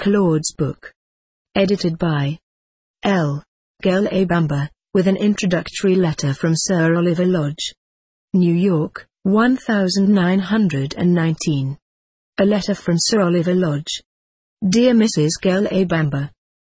Claude's book. Edited by L. Gail A. Bamber, with an introductory letter from Sir Oliver Lodge. New York, 1919. A letter from Sir Oliver Lodge. Dear Mrs. Gail A. Bamber,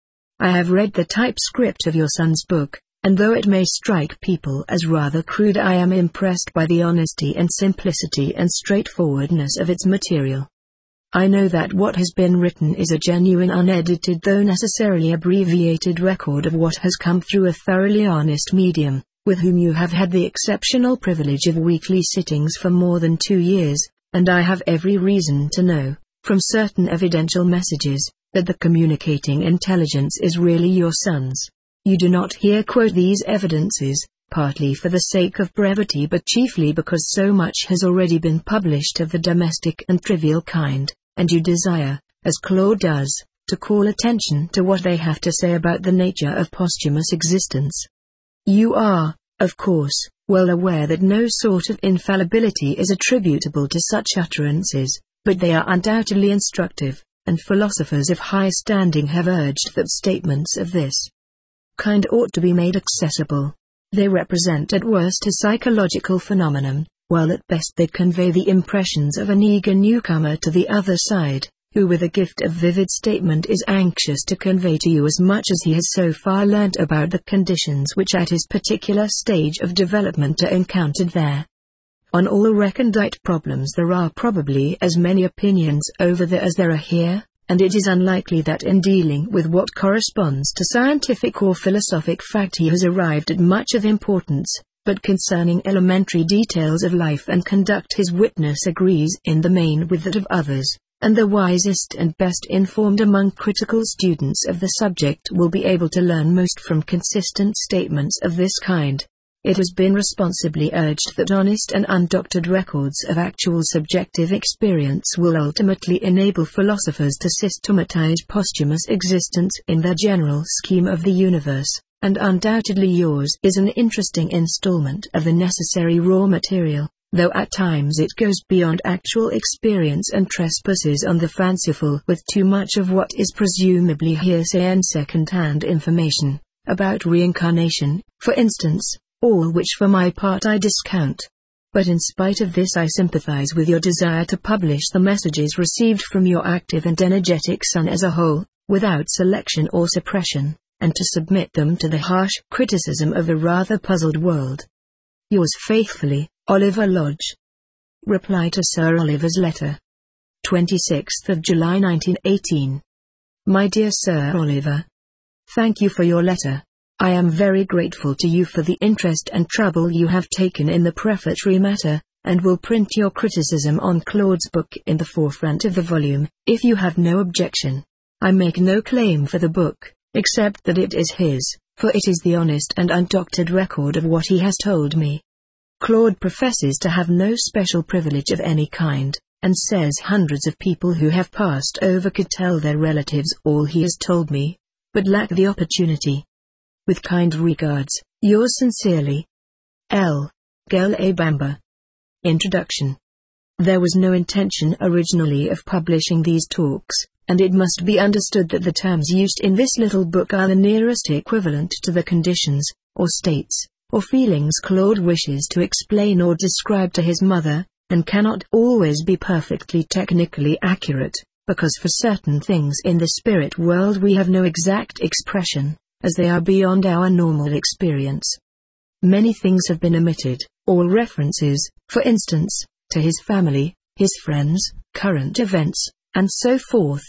I have read the typescript of your son's book, and though it may strike people as rather crude, I am impressed by the honesty and simplicity and straightforwardness of its material. I know that what has been written is a genuine, unedited though necessarily abbreviated record of what has come through a thoroughly honest medium, with whom you have had the exceptional privilege of weekly sittings for more than 2 years, and I have every reason to know, from certain evidential messages, that the communicating intelligence is really your son's. You do not here quote these evidences, partly for the sake of brevity but chiefly because so much has already been published of the domestic and trivial kind, and you desire, as Claude does, to call attention to what they have to say about the nature of posthumous existence. You are, of course, well aware that no sort of infallibility is attributable to such utterances, but they are undoubtedly instructive, and philosophers of high standing have urged that statements of this kind ought to be made accessible. They represent at worst a psychological phenomenon, while at best they convey the impressions of an eager newcomer to the other side, who with a gift of vivid statement is anxious to convey to you as much as he has so far learnt about the conditions which at his particular stage of development are encountered there. On all recondite problems there are probably as many opinions over there as there are here, and it is unlikely that in dealing with what corresponds to scientific or philosophic fact he has arrived at much of importance, but concerning elementary details of life and conduct his witness agrees in the main with that of others, and the wisest and best informed among critical students of the subject will be able to learn most from consistent statements of this kind. It has been responsibly urged that honest and undoctored records of actual subjective experience will ultimately enable philosophers to systematize posthumous existence in their general scheme of the universe, and undoubtedly yours is an interesting installment of the necessary raw material, though at times it goes beyond actual experience and trespasses on the fanciful with too much of what is presumably hearsay and second-hand information, about reincarnation, for instance, all which for my part I discount. But in spite of this I sympathize with your desire to publish the messages received from your active and energetic son as a whole, without selection or suppression, and to submit them to the harsh criticism of a rather puzzled world. Yours faithfully, Oliver Lodge. Reply to Sir Oliver's letter. 26th of July 1918. My dear Sir Oliver, thank you for your letter. I am very grateful to you for the interest and trouble you have taken in the prefatory matter, and will print your criticism on Claude's book in the forefront of the volume, if you have no objection. I make no claim for the book, except that it is his, for it is the honest and undoctored record of what he has told me. Claude professes to have no special privilege of any kind, and says hundreds of people who have passed over could tell their relatives all he has told me, but lack the opportunity. With kind regards, yours sincerely, L. Gail A. Bamber. Introduction. There was no intention originally of publishing these talks, and it must be understood that the terms used in this little book are the nearest equivalent to the conditions, or states, or feelings Claude wishes to explain or describe to his mother, and cannot always be perfectly technically accurate, because for certain things in the spirit world we have no exact expression, as they are beyond our normal experience. Many things have been omitted, all references, for instance, to his family, his friends, current events, and so forth.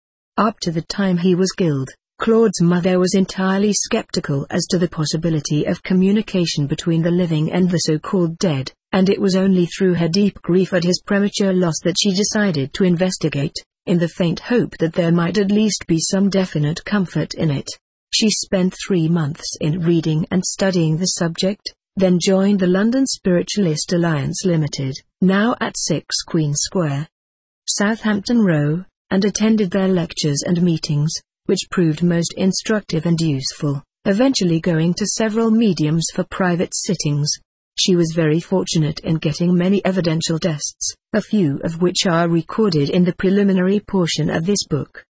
Up to the time he was killed, Claude's mother was entirely skeptical as to the possibility of communication between the living and the so-called dead, and it was only through her deep grief at his premature loss that she decided to investigate, in the faint hope that there might at least be some definite comfort in it. She spent 3 months in reading and studying the subject, then joined the London Spiritualist Alliance Limited, now at 6 Queen Square, Southampton Row, and attended their lectures and meetings, which proved most instructive and useful, eventually going to several mediums for private sittings. She was very fortunate in getting many evidential tests, a few of which are recorded in the preliminary portion of this book.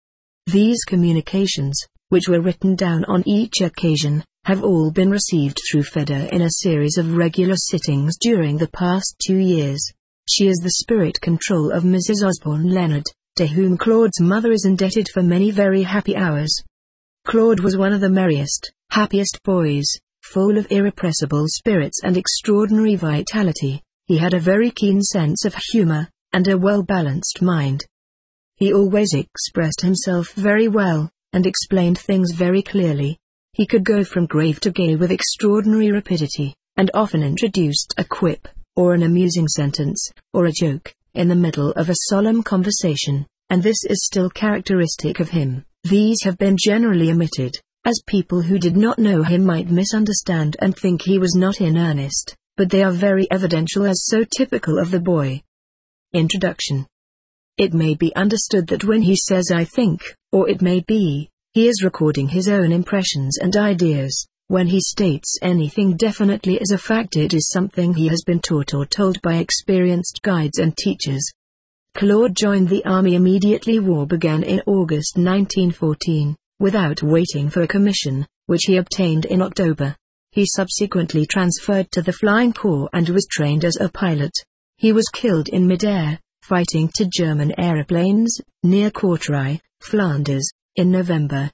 These communications, which were written down on each occasion, have all been received through Fedor in a series of regular sittings during the past 2 years. She is the spirit control of Mrs. Osborne Leonard, to whom Claude's mother is indebted for many very happy hours. Claude was one of the merriest, happiest boys, full of irrepressible spirits and extraordinary vitality. He had a very keen sense of humor, and a well-balanced mind. He always expressed himself very well, and explained things very clearly. He could go from grave to gay with extraordinary rapidity, and often introduced a quip, or an amusing sentence, or a joke, in the middle of a solemn conversation, and this is still characteristic of him. These have been generally omitted, as people who did not know him might misunderstand and think he was not in earnest, but they are very evidential as so typical of the boy. Introduction. It may be understood that when he says "I think," or "it may be," he is recording his own impressions and ideas. When he states anything definitely as a fact, it is something he has been taught or told by experienced guides and teachers. Claude joined the army immediately war began in August 1914, without waiting for a commission, which he obtained in October. He subsequently transferred to the Flying Corps and was trained as a pilot. He was killed in mid-air, fighting to German aeroplanes, near Courtrai, Flanders, in November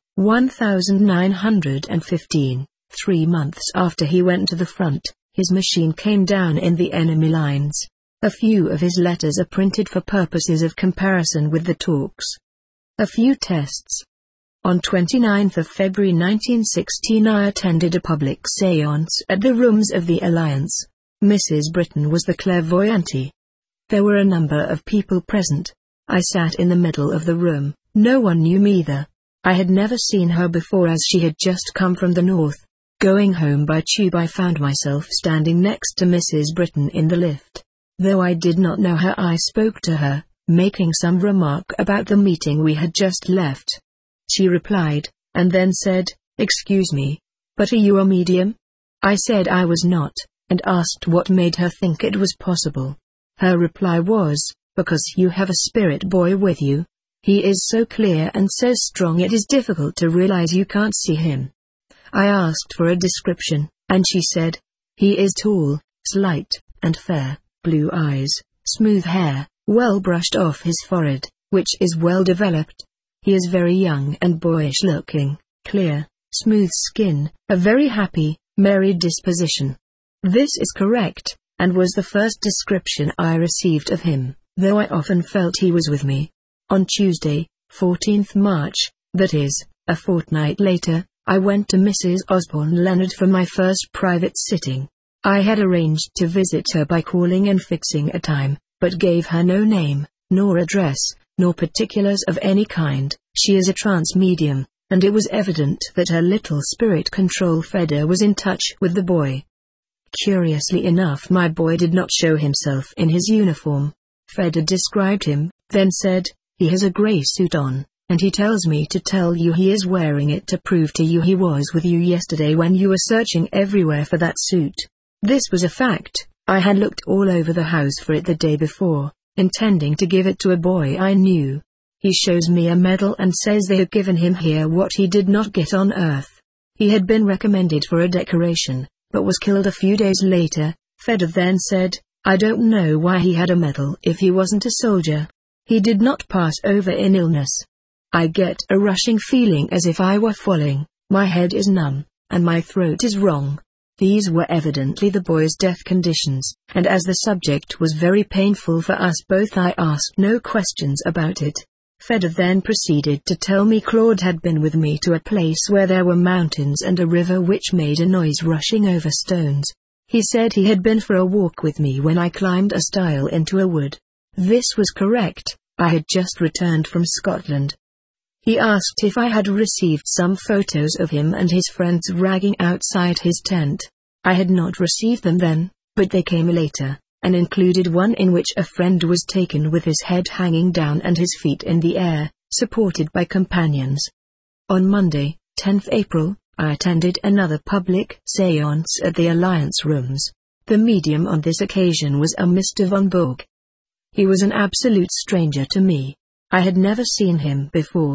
1915. 3 months after he went to the front, his machine came down in the enemy lines. A few of his letters are printed for purposes of comparison with the talks. A few tests. On 29 February 1916 I attended a public séance at the rooms of the Alliance. Mrs. Britton was the clairvoyante. There were a number of people present. I sat in the middle of the room. No one knew me either. I had never seen her before as she had just come from the north. Going home by tube I found myself standing next to Mrs. Britton in the lift. Though I did not know her, I spoke to her, making some remark about the meeting we had just left. She replied, and then said, "Excuse me, but are you a medium?" I said I was not, and asked what made her think it was possible. Her reply was, "Because you have a spirit boy with you. He is so clear and so strong it is difficult to realize you can't see him." I asked for a description, and she said, "He is tall, slight, and fair, blue eyes, smooth hair, well brushed off his forehead, which is well developed. He is very young and boyish looking, clear, smooth skin, a very happy, merry disposition." This is correct, and was the first description I received of him, though I often felt he was with me. On Tuesday, 14th March, that is, a fortnight later, I went to Mrs. Osborne Leonard for my first private sitting. I had arranged to visit her by calling and fixing a time, but gave her no name, nor address, nor particulars of any kind. She is a trance medium, and it was evident that her little spirit control Fedor was in touch with the boy. Curiously enough, my boy did not show himself in his uniform. Fedor described him, then said, "He has a grey suit on, and he tells me to tell you he is wearing it to prove to you he was with you yesterday when you were searching everywhere for that suit." This was a fact. I had looked all over the house for it the day before, intending to give it to a boy I knew. He shows me a medal and says they had given him here what he did not get on Earth. He had been recommended for a decoration, but was killed a few days later. Fedor then said, "I don't know why he had a medal if he wasn't a soldier. He did not pass over in illness. I get a rushing feeling as if I were falling, my head is numb, and my throat is wrong." These were evidently the boy's death conditions, and as the subject was very painful for us both, I asked no questions about it. Fedor then proceeded to tell me Claude had been with me to a place where there were mountains and a river which made a noise rushing over stones. He said he had been for a walk with me when I climbed a stile into a wood. This was correct. I had just returned from Scotland. He asked if I had received some photos of him and his friends ragging outside his tent. I had not received them then, but they came later, and included one in which a friend was taken with his head hanging down and his feet in the air, supported by companions. On Monday, 10th April, I attended another public séance at the Alliance Rooms. The medium on this occasion was a Mr. von Borg. He was an absolute stranger to me. I had never seen him before.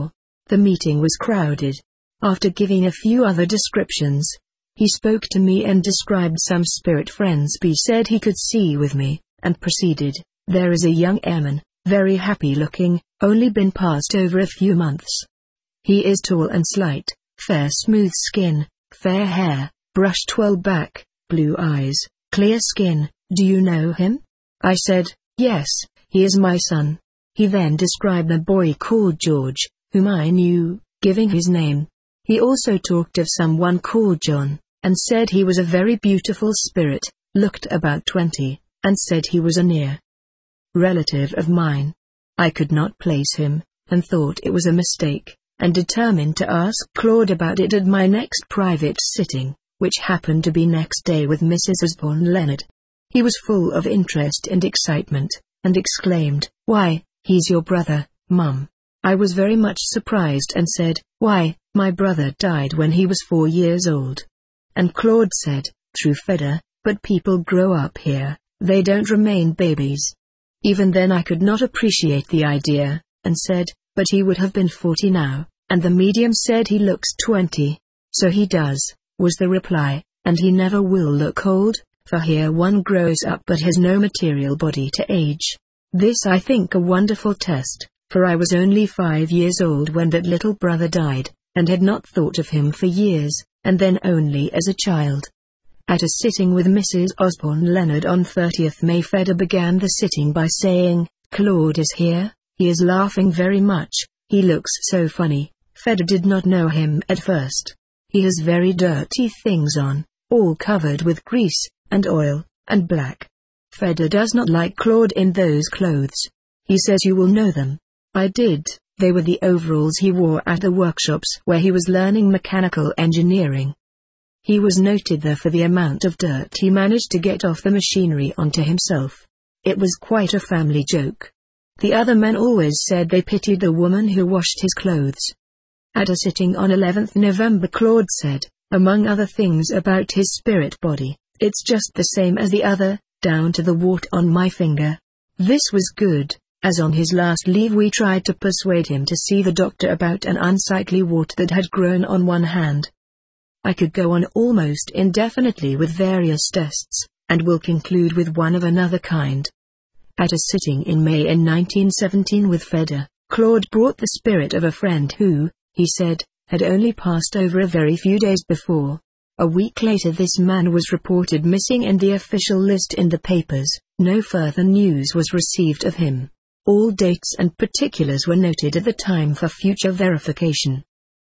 The meeting was crowded. After giving a few other descriptions, he spoke to me and described some spirit friends he said he could see with me, and proceeded, "There is a young airman, very happy looking, only been passed over a few months. He is tall and slight, fair smooth skin, fair hair, brushed well back, blue eyes, clear skin. Do you know him?" I said, "Yes, he is my son." He then described a boy called George, whom I knew, giving his name. He also talked of someone called John, and said he was a very beautiful spirit, looked about 20, and said he was a near relative of mine. I could not place him, and thought it was a mistake, and determined to ask Claude about it at my next private sitting, which happened to be next day with Mrs. Osborne Leonard. He was full of interest and excitement, and exclaimed, "Why, he's your brother, Mum." I was very much surprised and said, "Why, my brother died when he was 4 years old." And Claude said, "True, Fedor, but people grow up here, they don't remain babies." Even then I could not appreciate the idea, and said, "But he would have been 40 now, and the medium said he looks 20. "So he does," was the reply, "and he never will look old, for here one grows up but has no material body to age." This I think a wonderful test, for I was only 5 years old when that little brother died, and had not thought of him for years, and then only as a child. At a sitting with Mrs. Osborne Leonard on 30th May, Fedor began the sitting by saying, "Claude is here, he is laughing very much, he looks so funny." Fedor did not know him at first. He has very dirty things on, all covered with grease, and oil, and black. Fedor does not like Claude in those clothes. He says you will know them. I did, they were the overalls he wore at the workshops where he was learning mechanical engineering. He was noted there for the amount of dirt he managed to get off the machinery onto himself. It was quite a family joke. The other men always said they pitied the woman who washed his clothes. At a sitting on 11th November, Claude said, among other things about his spirit body, "It's just the same as the other, down to the wart on my finger." This was good, as on his last leave we tried to persuade him to see the doctor about an unsightly wart that had grown on one hand. I could go on almost indefinitely with various tests, and will conclude with one of another kind. At a sitting in May in 1917 with Fedor, Claude brought the spirit of a friend who, he said, had only passed over a very few days before. A week later this man was reported missing in the official list in the papers. No further news was received of him. All dates and particulars were noted at the time for future verification.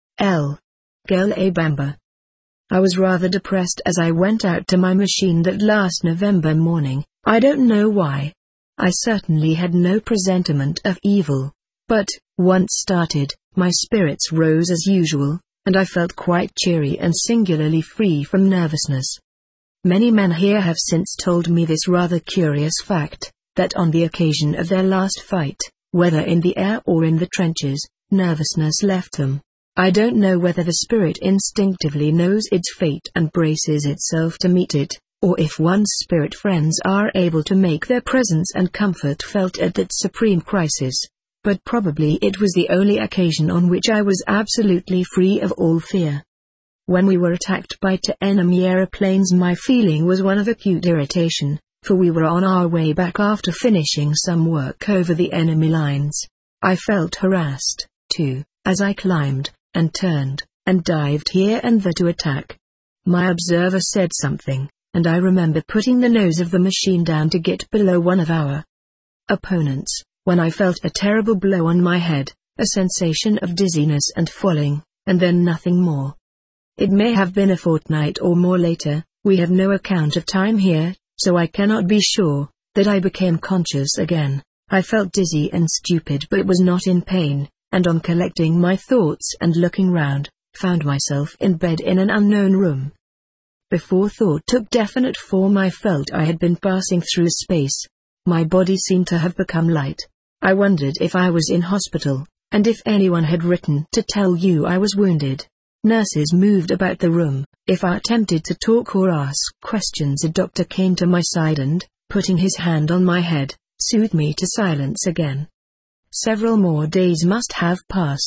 L. Girl A. Bamba. I was rather depressed as I went out to my machine that last November morning. I don't know why. I certainly had no presentiment of evil. But, once started, my spirits rose as usual, and I felt quite cheery and singularly free from nervousness. Many men here have since told me this rather curious fact, that on the occasion of their last fight, whether in the air or in the trenches, nervousness left them. I don't know whether the spirit instinctively knows its fate and braces itself to meet it, or if one's spirit friends are able to make their presence and comfort felt at that supreme crisis. But probably it was the only occasion on which I was absolutely free of all fear. When we were attacked by 2 enemy aeroplanes, my feeling was one of acute irritation, for we were on our way back after finishing some work over the enemy lines. I felt harassed, too, as I climbed, and turned, and dived here and there to attack. My observer said something, and I remember putting the nose of the machine down to get below one of our opponents, when I felt a terrible blow on my head, a sensation of dizziness and falling, and then nothing more. It may have been a fortnight or more later, we have no account of time here, so I cannot be sure, that I became conscious again. I felt dizzy and stupid but was not in pain, and on collecting my thoughts and looking round, found myself in bed in an unknown room. Before thought took definite form I felt I had been passing through space. My body seemed to have become light. I wondered if I was in hospital, and if anyone had written to tell you I was wounded. Nurses moved about the room. If I attempted to talk or ask questions, a doctor came to my side and, putting his hand on my head, soothed me to silence again. Several more days must have passed.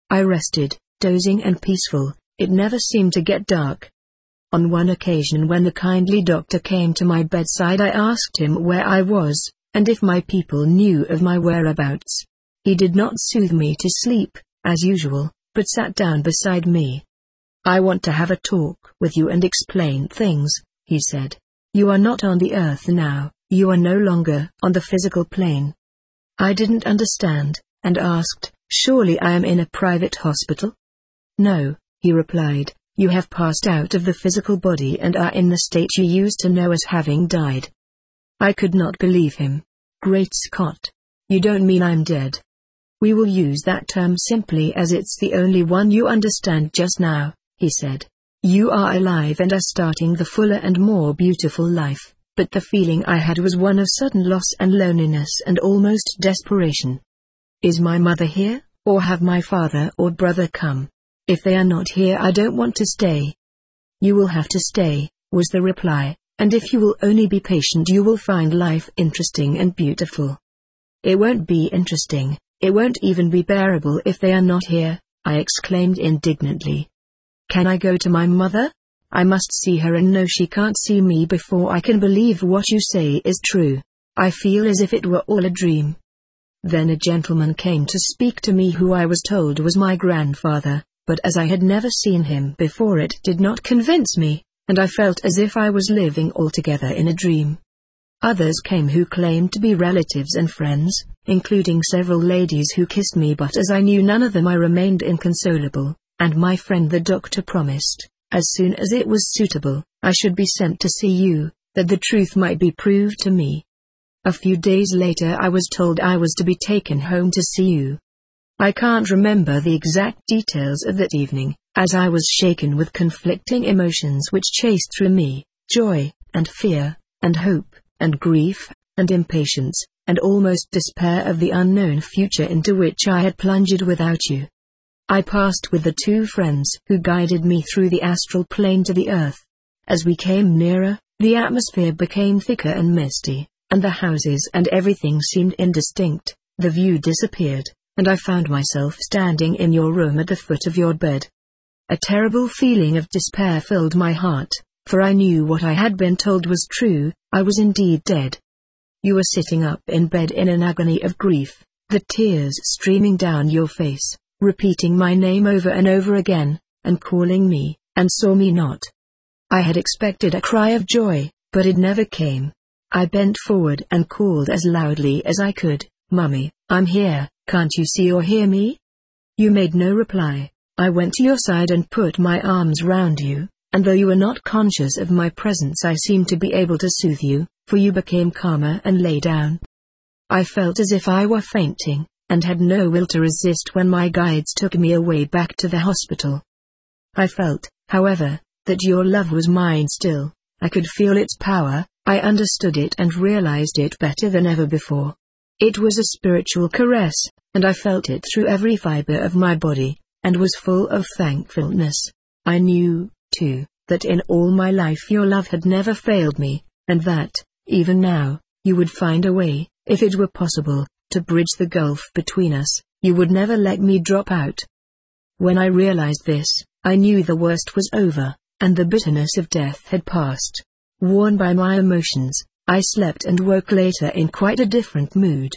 I rested, dozing and peaceful. It never seemed to get dark. On one occasion when the kindly doctor came to my bedside, I asked him where I was, and if my people knew of my whereabouts. He did not soothe me to sleep, as usual, but sat down beside me. "I want to have a talk with you and explain things," he said. "You are not on the earth now, you are no longer on the physical plane." I didn't understand, and asked, "Surely I am in a private hospital?" "No," he replied, "you have passed out of the physical body and are in the state you used to know as having died." I could not believe him. "Great Scott! You don't mean I'm dead?" "We will use that term simply as it's the only one you understand just now," he said. "You are alive and are starting the fuller and more beautiful life, but the feeling I had was one of sudden loss and loneliness and almost desperation. Is my mother here, or have my father or brother come? If they are not here, I don't want to stay." "You will have to stay," was the reply, "and if you will only be patient you will find life interesting and beautiful." "It won't be interesting, it won't even be bearable if they are not here," I exclaimed indignantly. "Can I go to my mother? I must see her and know she can't see me before I can believe what you say is true. I feel as if it were all a dream." Then a gentleman came to speak to me who I was told was my grandfather, but as I had never seen him before it did not convince me, and I felt as if I was living altogether in a dream. Others came who claimed to be relatives and friends, including several ladies who kissed me, but as I knew none of them I remained inconsolable, and my friend the doctor promised, as soon as it was suitable, I should be sent to see you, that the truth might be proved to me. A few days later I was told I was to be taken home to see you. I can't remember the exact details of that evening, as I was shaken with conflicting emotions which chased through me, joy, and fear, and hope, and grief, and impatience, and almost despair of the unknown future into which I had plunged without you. I passed with the two friends who guided me through the astral plane to the earth. As we came nearer, the atmosphere became thicker and misty, and the houses and everything seemed indistinct. The view disappeared, and I found myself standing in your room at the foot of your bed. A terrible feeling of despair filled my heart, for I knew what I had been told was true. I was indeed dead. You were sitting up in bed in an agony of grief, the tears streaming down your face, repeating my name over and over again, and calling me, and saw me not. I had expected a cry of joy, but it never came. I bent forward and called as loudly as I could, "Mummy, I'm here, can't you see or hear me?" You made no reply. I went to your side and put my arms round you, and though you were not conscious of my presence I seemed to be able to soothe you, for you became calmer and lay down. I felt as if I were fainting, and had no will to resist when my guides took me away back to the hospital. I felt, however, that your love was mine still. I could feel its power, I understood it and realized it better than ever before. It was a spiritual caress, and I felt it through every fiber of my body, and was full of thankfulness. I knew, too, that in all my life your love had never failed me, and that, even now, you would find a way, if it were possible, to bridge the gulf between us. You would never let me drop out. When I realized this, I knew the worst was over, and the bitterness of death had passed. Worn by my emotions, I slept and woke later in quite a different mood.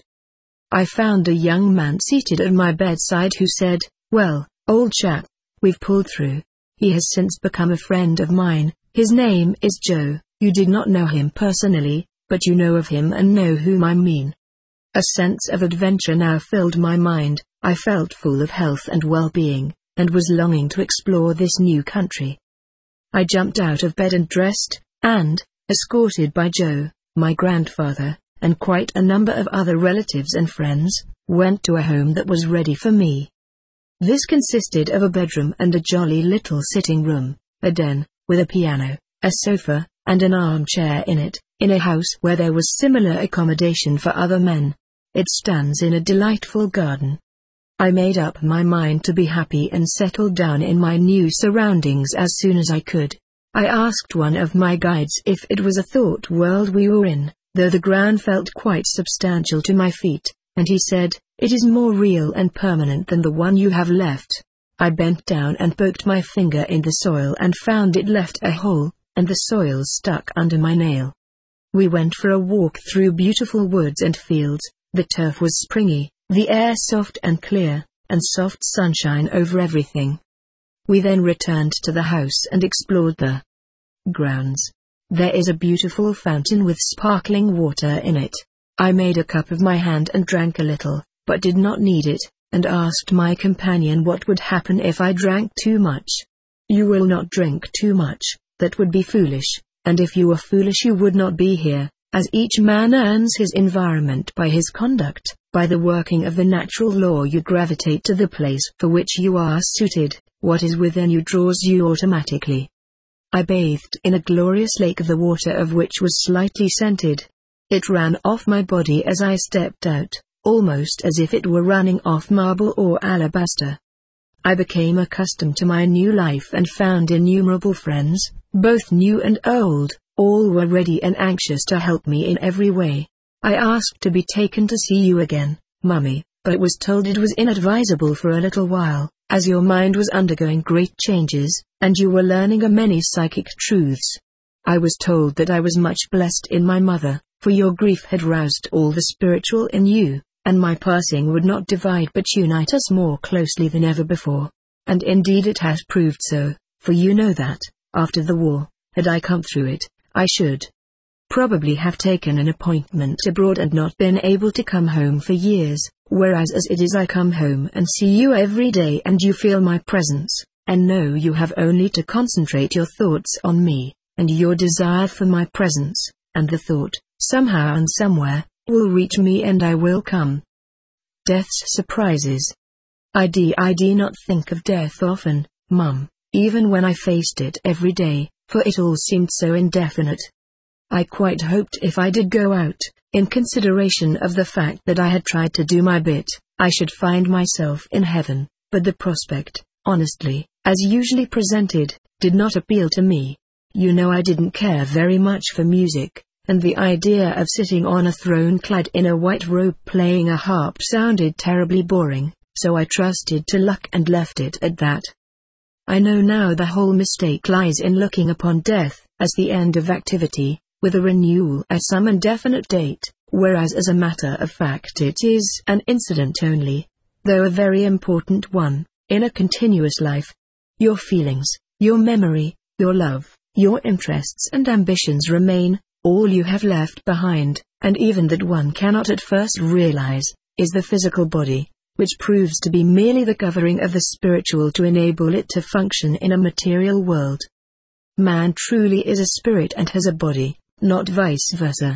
I found a young man seated at my bedside who said, "Well, old chap, we've pulled through." He has since become a friend of mine. His name is Joe. You did not know him personally, but you know of him and know whom I mean. A sense of adventure now filled my mind. I felt full of health and well-being, and was longing to explore this new country. I jumped out of bed and dressed, and, escorted by Joe, my grandfather, and quite a number of other relatives and friends, went to a home that was ready for me. This consisted of a bedroom and a jolly little sitting room, a den, with a piano, a sofa, and an armchair in it, in a house where there was similar accommodation for other men. It stands in a delightful garden. I made up my mind to be happy and settled down in my new surroundings as soon as I could. I asked one of my guides if it was a thought world we were in, though the ground felt quite substantial to my feet, and he said, It is more real and permanent than the one you have left. I bent down and poked my finger in the soil and found it left a hole, and the soil stuck under my nail. We went for a walk through beautiful woods and fields. The turf was springy, the air soft and clear, and soft sunshine over everything. We then returned to the house and explored the grounds. There is a beautiful fountain with sparkling water in it. I made a cup of my hand and drank a little, but did not need it, and asked my companion what would happen if I drank too much. You will not drink too much, that would be foolish, and if you were foolish you would not be here, as each man earns his environment by his conduct. By the working of the natural law you gravitate to the place for which you are suited. What is within you draws you automatically. I bathed in a glorious lake, the water of which was slightly scented. It ran off my body as I stepped out, almost as if it were running off marble or alabaster. I became accustomed to my new life and found innumerable friends, both new and old. All were ready and anxious to help me in every way. I asked to be taken to see you again, Mummy, but was told it was inadvisable for a little while, as your mind was undergoing great changes, and you were learning a many psychic truths. I was told that I was much blessed in my mother, for your grief had roused all the spiritual in you, and my passing would not divide but unite us more closely than ever before. And indeed it has proved so, for you know that, after the war, had I come through it, I should probably have taken an appointment abroad and not been able to come home for years, whereas as it is I come home and see you every day and you feel my presence, and know you have only to concentrate your thoughts on me, and your desire for my presence, and the thought, somehow and somewhere, will reach me and I will come. Death's surprises. I do not think of death often, Mum, even when I faced it every day, for it all seemed so indefinite. I quite hoped if I did go out, in consideration of the fact that I had tried to do my bit, I should find myself in heaven, but the prospect, honestly, as usually presented, did not appeal to me. You know I didn't care very much for music, and the idea of sitting on a throne clad in a white robe playing a harp sounded terribly boring, so I trusted to luck and left it at that. I know now the whole mistake lies in looking upon death as the end of activity, with a renewal at some indefinite date, whereas as a matter of fact it is an incident only, though a very important one, in a continuous life. Your feelings, your memory, your love, your interests and ambitions remain. All you have left behind, and even that one cannot at first realize, is the physical body, which proves to be merely the covering of the spiritual to enable it to function in a material world. Man truly is a spirit and has a body, not vice versa.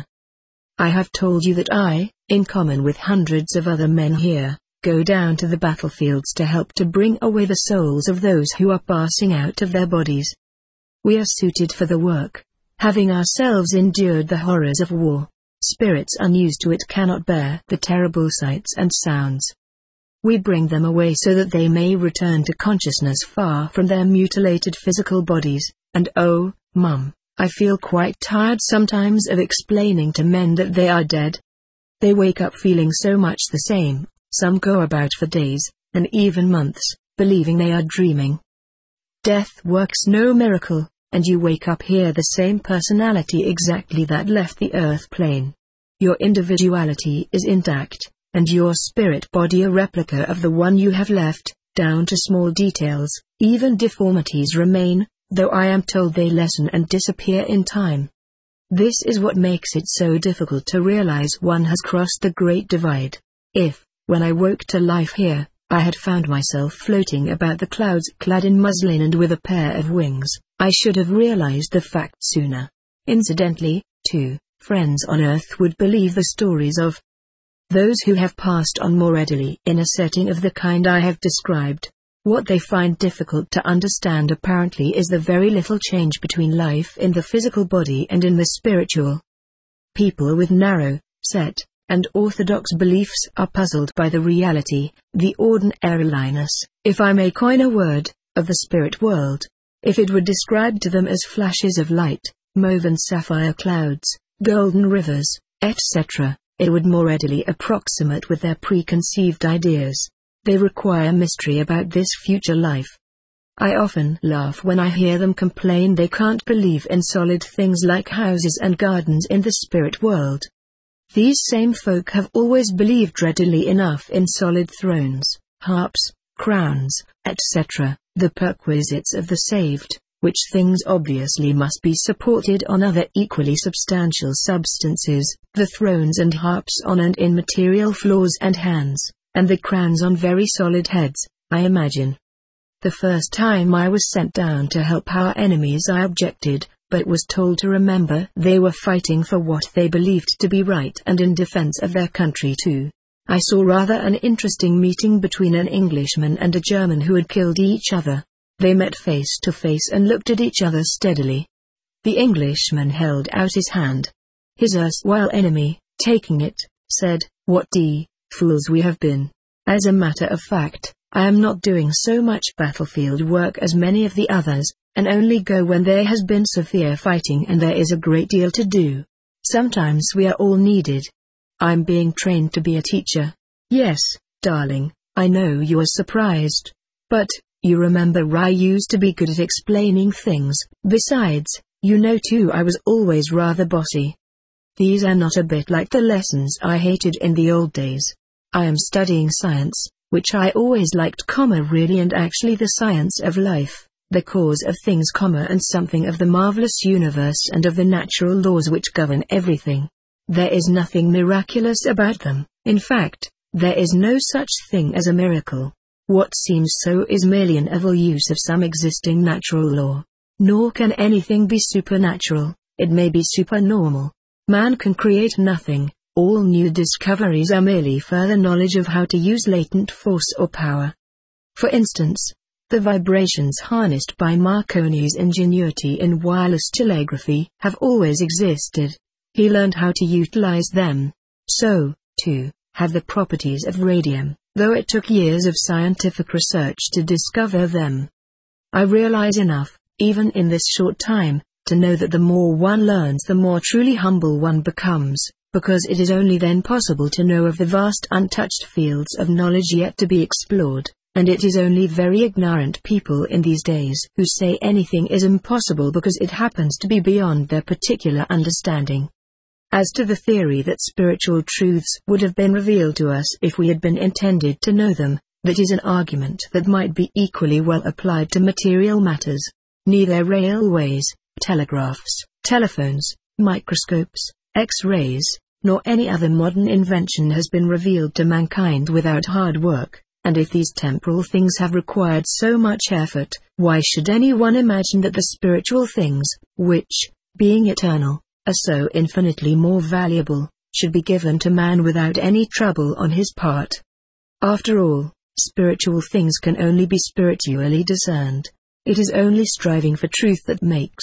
I have told you that I, in common with hundreds of other men here, go down to the battlefields to help to bring away the souls of those who are passing out of their bodies. We are suited for the work. Having ourselves endured the horrors of war, spirits unused to it cannot bear the terrible sights and sounds. We bring them away so that they may return to consciousness far from their mutilated physical bodies, and oh, Mum, I feel quite tired sometimes of explaining to men that they are dead. They wake up feeling so much the same, some go about for days, and even months, believing they are dreaming. Death works no miracle. And you wake up here the same personality exactly that left the earth plane. Your individuality is intact, and your spirit body a replica of the one you have left, down to small details. Even deformities remain, though I am told they lessen and disappear in time. This is what makes it so difficult to realize one has crossed the great divide. If, when I woke to life here, I had found myself floating about the clouds clad in muslin and with a pair of wings, I should have realized the fact sooner. Incidentally, too, friends on earth would believe the stories of those who have passed on more readily in a setting of the kind I have described. What they find difficult to understand apparently is the very little change between life in the physical body and in the spiritual. People with narrow, set, and orthodox beliefs are puzzled by the reality, the ordinariness, if I may coin a word, of the spirit world. If it were described to them as flashes of light, mauve and sapphire clouds, golden rivers, etc., it would more readily approximate with their preconceived ideas. They require mystery about this future life. I often laugh when I hear them complain they can't believe in solid things like houses and gardens in the spirit world. These same folk have always believed readily enough in solid thrones, harps, crowns, etc., the perquisites of the saved, which things obviously must be supported on other equally substantial substances, the thrones and harps on and in material floors and hands, and the crowns on very solid heads, I imagine. The first time I was sent down to help our enemies I objected, but was told to remember they were fighting for what they believed to be right and in defense of their country too. I saw rather an interesting meeting between an Englishman and a German who had killed each other. They met face to face and looked at each other steadily. The Englishman held out his hand. His erstwhile enemy, taking it, said, "What fools we have been. As a matter of fact, I am not doing so much battlefield work as many of the others, and only go when there has been severe fighting and there is a great deal to do. Sometimes we are all needed. I'm being trained to be a teacher. Yes, darling, I know you are surprised. But, you remember I used to be good at explaining things. Besides, you know too I was always rather bossy. These are not a bit like the lessons I hated in the old days. I am studying science, which I always liked, really and actually the science of life, the cause of things, and something of the marvelous universe and of the natural laws which govern everything. There is nothing miraculous about them. In fact, there is no such thing as a miracle. What seems so is merely an evil use of some existing natural law. Nor can anything be supernatural, it may be supernormal. Man can create nothing. All new discoveries are merely further knowledge of how to use latent force or power. For instance, the vibrations harnessed by Marconi's ingenuity in wireless telegraphy have always existed. He learned how to utilize them. So, too, have the properties of radium, though it took years of scientific research to discover them. I realize enough, even in this short time, to know that the more one learns the more truly humble one becomes, because it is only then possible to know of the vast untouched fields of knowledge yet to be explored, and it is only very ignorant people in these days who say anything is impossible because it happens to be beyond their particular understanding. As to the theory that spiritual truths would have been revealed to us if we had been intended to know them, that is an argument that might be equally well applied to material matters. Neither railways, telegraphs, telephones, microscopes, X-rays, nor any other modern invention has been revealed to mankind without hard work, and if these temporal things have required so much effort, why should anyone imagine that the spiritual things, which, being eternal, are so infinitely more valuable, should be given to man without any trouble on his part? After all, spiritual things can only be spiritually discerned. It is only striving for truth that makes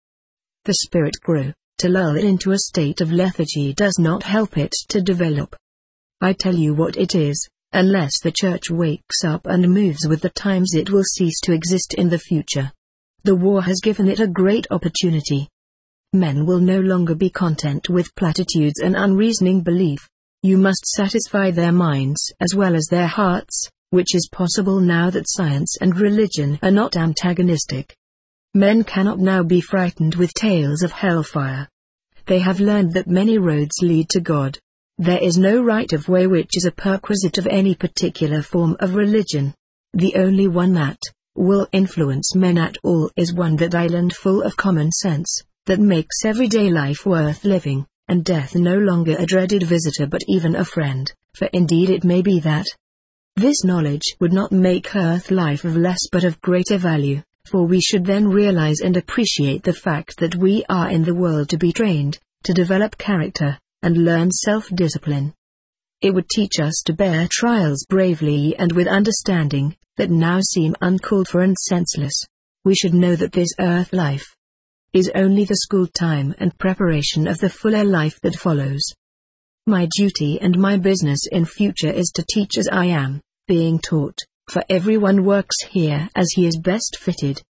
the spirit grow. To lull it into a state of lethargy does not help it to develop. I tell you what it is, unless the church wakes up and moves with the times, it will cease to exist in the future. The war has given it a great opportunity. Men will no longer be content with platitudes and unreasoning belief. You must satisfy their minds as well as their hearts, which is possible now that science and religion are not antagonistic. Men cannot now be frightened with tales of hellfire. They have learned that many roads lead to God. There is no right of way which is a perquisite of any particular form of religion. The only one that will influence men at all is one that island full of common sense, that makes everyday life worth living, and death no longer a dreaded visitor but even a friend, for indeed it may be that this knowledge would not make earth life of less but of greater value, for we should then realize and appreciate the fact that we are in the world to be trained, to develop character, and learn self-discipline. It would teach us to bear trials bravely and with understanding, that now seem uncalled for and senseless. We should know that this earth life is only the school time and preparation of the fuller life that follows. My duty and my business in future is to teach as I am being taught, for everyone works here as he is best fitted.